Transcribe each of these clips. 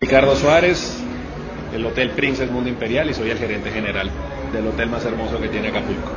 Ricardo Suárez, el Hotel Princess Mundo Imperial, y soy el gerente general del hotel más hermoso que tiene Acapulco.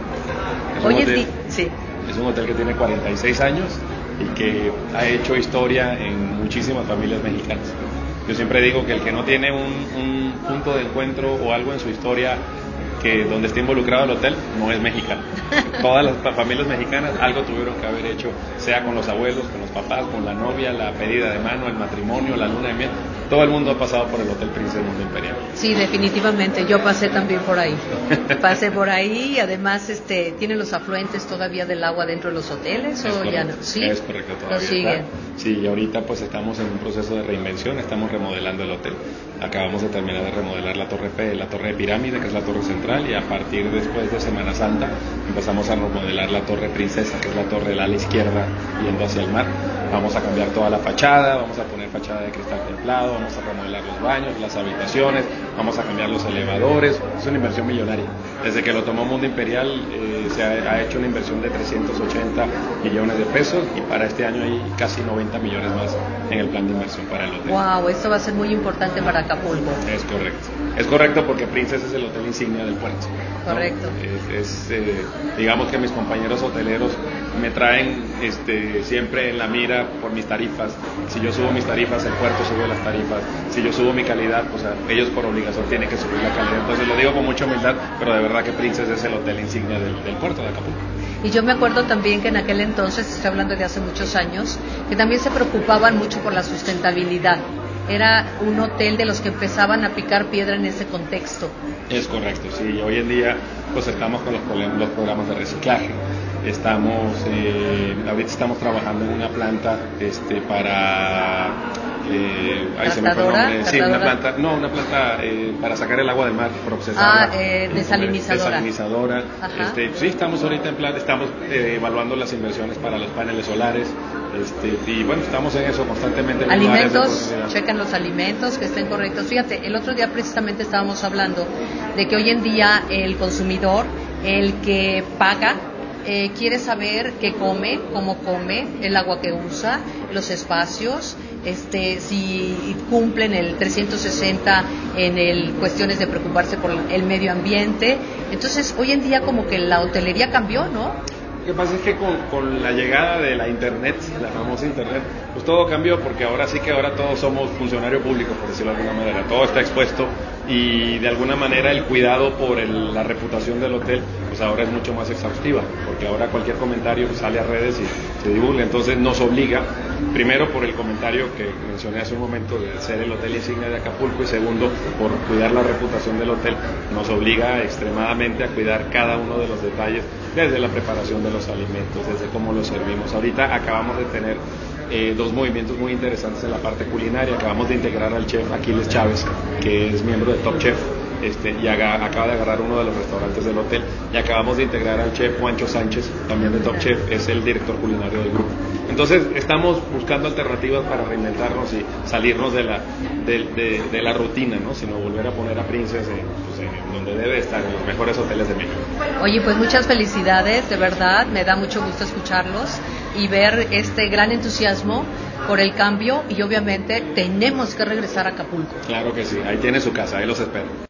Es un hotel que tiene 46 años y que ha hecho historia en muchísimas familias mexicanas. Yo siempre digo que el que no tiene un punto de encuentro o algo en su historia que donde esté involucrado el hotel no es mexicano. Todas las familias mexicanas algo tuvieron que haber hecho, sea con los abuelos, con los papás, con la novia, la pedida de mano, el matrimonio, la luna de miel. Todo el mundo ha pasado por el Hotel Princess Mundo Imperial. Sí, definitivamente. Yo pasé también por ahí. Pasé por ahí y además tienen los afluentes todavía del agua dentro de los hoteles, ¿o ya no? Sí, es correcto, todavía siguen. Sí, y ahorita pues estamos en un proceso de reinvención, estamos remodelando el hotel. Acabamos de terminar de remodelar la torre de Pirámide, que es la torre central, y a partir después de Semana Santa empezamos a remodelar la torre Princesa, que es la torre del ala izquierda yendo hacia el mar. Vamos a cambiar toda la fachada, vamos a poner fachada de cristal templado, vamos a remodelar los baños, las habitaciones, vamos a cambiar los elevadores. Es una inversión millonaria. Desde que lo tomó Mundo Imperial se ha hecho una inversión de 380 millones de pesos y para este año hay casi 90 millones más en el plan de inversión para el hotel. Wow, esto va a ser muy importante para Acapulco. Es correcto porque Princess es el hotel insignia del puerto, ¿no? Correcto. Digamos que mis compañeros hoteleros me traen siempre en la mira por mis tarifas. Si yo subo mis tarifas, el puerto sube las tarifas. Si yo subo mi calidad, pues ellos por obligación tienen que subir la calidad. Entonces lo digo con mucha humildad, pero de verdad que Princess es el hotel insignia del puerto de Acapulco. Y yo me acuerdo también que en aquel entonces, estoy hablando de hace muchos años, que también se preocupaban mucho por la sustentabilidad. Era un hotel de los que empezaban a picar piedra en ese contexto. Es correcto, sí. Hoy en día pues estamos con los programas de reciclaje. Ahorita estamos trabajando en una planta para se me fue el nombre. Sí, una planta para sacar el agua del mar, procesarla. Desalinizadora. Sí, estamos ahorita en plan, estamos evaluando las inversiones para los paneles solares. Y bueno, estamos en eso constantemente. Alimentos, chequen los alimentos que estén correctos. Fíjate, el otro día precisamente estábamos hablando de que hoy en día el consumidor, el que paga, quiere saber qué come, cómo come, el agua que usa, los espacios, si cumplen el 360 en cuestiones de preocuparse por el medio ambiente. Entonces, hoy en día como que la hotelería cambió, ¿no? Lo que pasa es que con la llegada de la internet, la famosa internet, pues todo cambió porque ahora todos somos funcionarios públicos, por decirlo de alguna manera, todo está expuesto y de alguna manera el cuidado por la reputación del hotel, pues ahora es mucho más exhaustiva, porque ahora cualquier comentario sale a redes y se divulga, entonces nos obliga, primero por el comentario que mencioné hace un momento de ser el hotel insignia de Acapulco y segundo por cuidar la reputación del hotel, nos obliga extremadamente a cuidar cada uno de los detalles, desde la preparación de los alimentos, desde cómo los servimos. Ahorita acabamos de tener dos movimientos muy interesantes en la parte culinaria. Acabamos de integrar al chef Aquiles Chávez, que es miembro de Top Chef, y acaba de agarrar uno de los restaurantes del hotel, y acabamos de integrar al chef Juancho Sánchez, también de Top Chef, es el director culinario del grupo. Entonces estamos buscando alternativas para reinventarnos y salirnos de la rutina, ¿no? Sino volver a poner a Princess en donde debe estar, en los mejores hoteles de México. Oye, pues muchas felicidades, de verdad, me da mucho gusto escucharlos y ver este gran entusiasmo por el cambio, y obviamente tenemos que regresar a Acapulco. Claro que sí, ahí tiene su casa, ahí los espero.